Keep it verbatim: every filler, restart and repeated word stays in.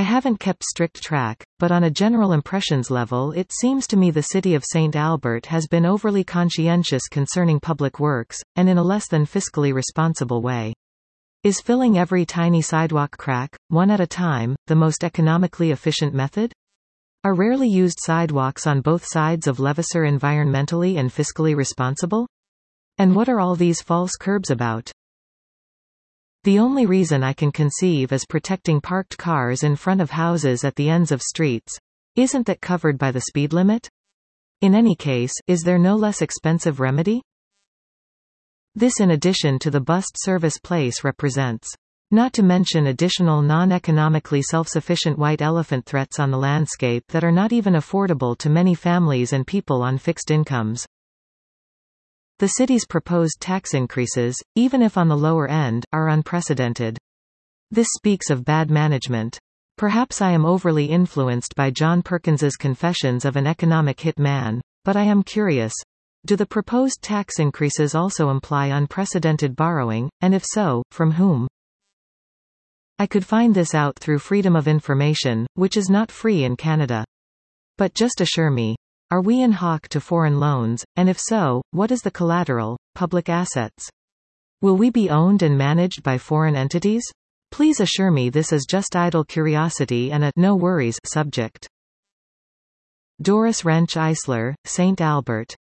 I haven't kept strict track, but on a general impressions level it seems to me the city of Saint Albert has been overly conscientious concerning public works, and in a less than fiscally responsible way. Is filling every tiny sidewalk crack, one at a time, the most economically efficient method? Are rarely used sidewalks on both sides of Levasseur environmentally and fiscally responsible? And what are all these false curbs about? The only reason I can conceive is protecting parked cars in front of houses at the ends of streets. Isn't that covered by the speed limit? In any case, is there no less expensive remedy? This in addition to the bust service place represents. Not to mention additional non-economically self-sufficient white elephant threats on the landscape that are not even affordable to many families and people on fixed incomes. The city's proposed tax increases, even if on the lower end, are unprecedented. This speaks of bad management. Perhaps I am overly influenced by John Perkins's Confessions of an Economic Hit Man, but I am curious. Do the proposed tax increases also imply unprecedented borrowing, and if so, from whom? I could find this out through Freedom of Information, which is not free in Canada. But just assure me. Are we in hock to foreign loans, and if so, what is the collateral? Public assets. Will we be owned and managed by foreign entities? Please assure me this is just idle curiosity and a no worries subject. Doris Wrench Eisler, Saint Albert.